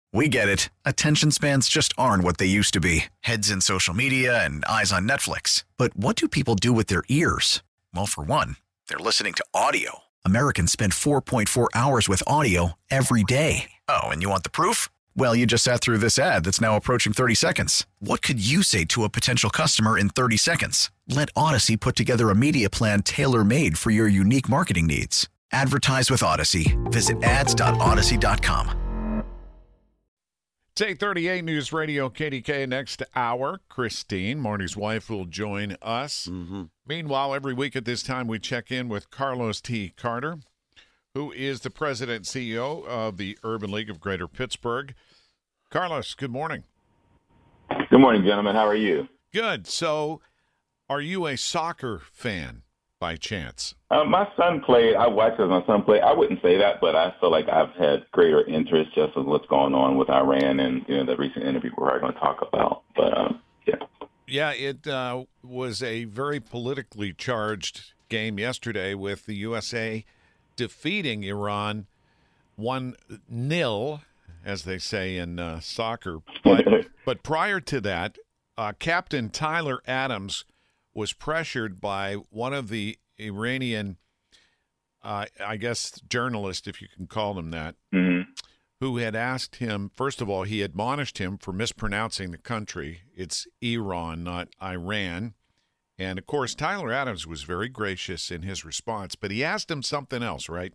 We get it. Attention spans just aren't what they used to be. Heads in social media and eyes on Netflix. But what do people do with their ears? Well, for one, they're listening to audio. Americans spend 4.4 hours with audio every day. Oh, and you want the proof? Well, you just sat through this ad that's now approaching 30 seconds. What could you say to a potential customer in 30 seconds? Let Odyssey put together a media plan tailor-made for your unique marketing needs. Advertise with Odyssey. Visit ads.odyssey.com. It's 8:38 News Radio KDK. Next hour, Christine, Marty's wife, will join us. Meanwhile, every week at this time, we check in with Carlos T. Carter, who is the president and CEO of the Urban League of Greater Pittsburgh. Carlos, good morning. Good morning, gentlemen. How are you? Good. So, are you a soccer fan by chance? My son played. I watched as my son play. I wouldn't say that, but I feel like I've had greater interest just in what's going on with Iran and the recent interview we're going to talk about. But yeah. Yeah, it was a very politically charged game yesterday with the USA defeating Iran 1-0, as they say in soccer. But prior to that, Captain Tyler Adams was pressured by one of the Iranian, I guess, journalists, if you can call them that, who had asked him, first of all, he admonished him for mispronouncing the country. It's Iran, not Iran. And, of course, Tyler Adams was very gracious in his response, but he asked him something else, right?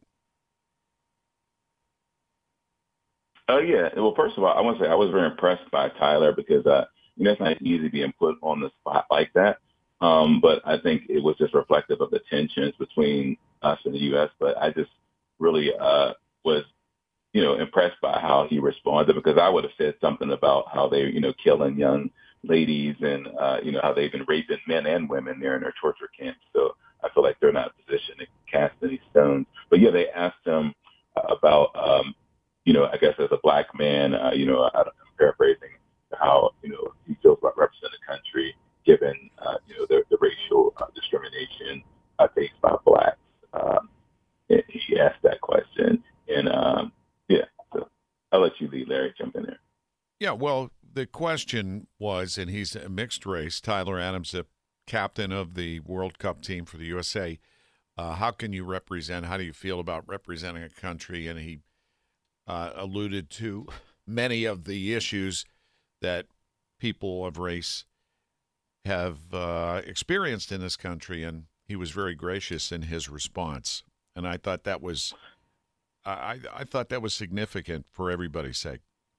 Oh, yeah. Well, first of all, I want to say I was very impressed by Tyler because it's not easy being put on the spot like that. But I think it was just reflective of the tensions between us and the U.S. But I just really was, impressed by how he responded, because I would have said something about how they, killing young ladies and, how they've been raping men and women there in their torture camps. So I feel like they're not in a position to cast any stones. But, yeah, they asked him about, I guess as a black man, I'm paraphrasing, how, he feels about representing the country, given, the racial discrimination faced by blacks. He asked that question. And, so I'll let you lead, Larry, jump in there. Yeah, well, the question was, and he's a mixed race, Tyler Adams, the captain of the World Cup team for the USA. How do you feel about representing a country? And he alluded to many of the issues that people of race have experienced in this country, and he was very gracious in his response. And I thought that was, I thought that was significant for everybody's sake.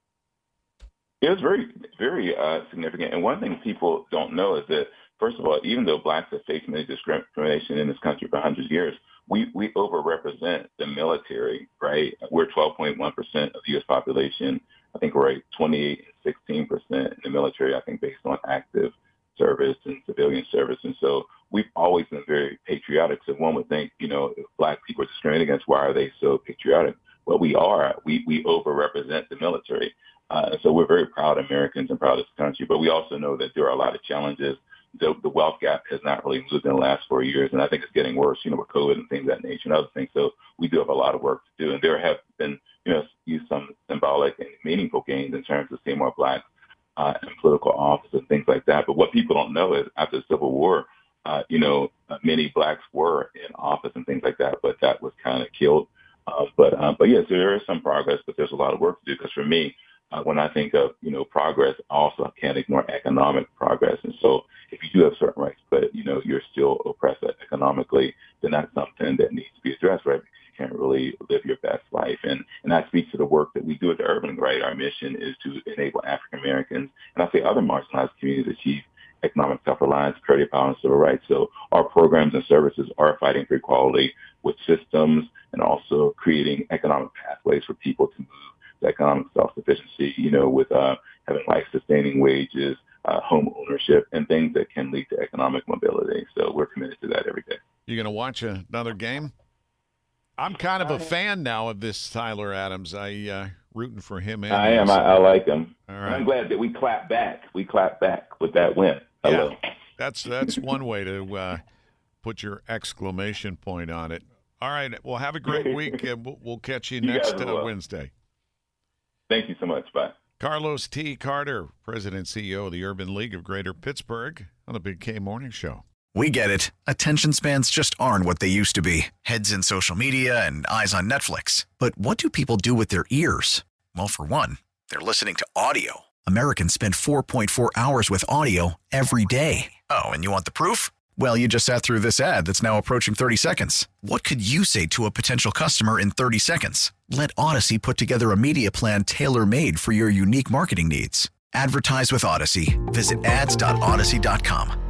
It was very, very significant. And one thing people don't know is that, first of all, even though blacks have faced many discrimination in this country for hundreds of years, we overrepresent the military, right? We're 12.1% of the U.S. population. I think we're at 28 and 16% in the military, I think, based on active service and civilian service. And so we've always been very patriotic. So one would think, if black people are discriminated against, why are they so patriotic? Well, we are. We overrepresent the military. So we're very proud Americans and proud of this country. But we also know that there are a lot of challenges. The wealth gap has not really moved in the last 4 years, and I think it's getting worse, with COVID and things of that nature and other things. So we do have a lot of work to do. And there have been, some symbolic and meaningful gains in terms of seeing more blacks in political office and things like that. But what people don't know is after the Civil War, many blacks were in office and things like that, but that was kind of killed. But yeah, so there is some progress, but there's a lot of work to do. Because for me, when I think of, progress, I also can't ignore economic progress. And so if you do have certain rights, but, you're still oppressed economically, then that's something that needs to be addressed, right? Because you can't really live your best life. And that speaks to the work that we do at the Urban League, right? Our mission is to enable African Americans, and I say other marginalized communities, achieve economic self-reliance, security, power, and civil rights. So our programs and services are fighting for equality with systems and also creating economic pathways for people to move to economic self-sufficiency, with having life-sustaining wages, home ownership, and things that can lead to economic mobility. So we're committed to that every day. You going to watch another game? I'm kind of a fan now of this Tyler Adams. I rooting for him. I am. I like him. All right. I'm glad that we clapped back. We clapped back with that win. Hello. Yeah, that's one way to put your exclamation point on it. All right. Well, have a great week. We'll catch you next Wednesday. Thank you so much. Bye. Carlos T. Carter, President and CEO of the Urban League of Greater Pittsburgh, on the Big K Morning Show. We get it. Attention spans just aren't what they used to be. Heads in social media and eyes on Netflix. But what do people do with their ears? Well, for one, they're listening to audio. Americans spend 4.4 hours with audio every day. Oh, and you want the proof? Well, you just sat through this ad that's now approaching 30 seconds. What could you say to a potential customer in 30 seconds? Let Odyssey put together a media plan tailor-made for your unique marketing needs. Advertise with Odyssey. Visit ads.odyssey.com.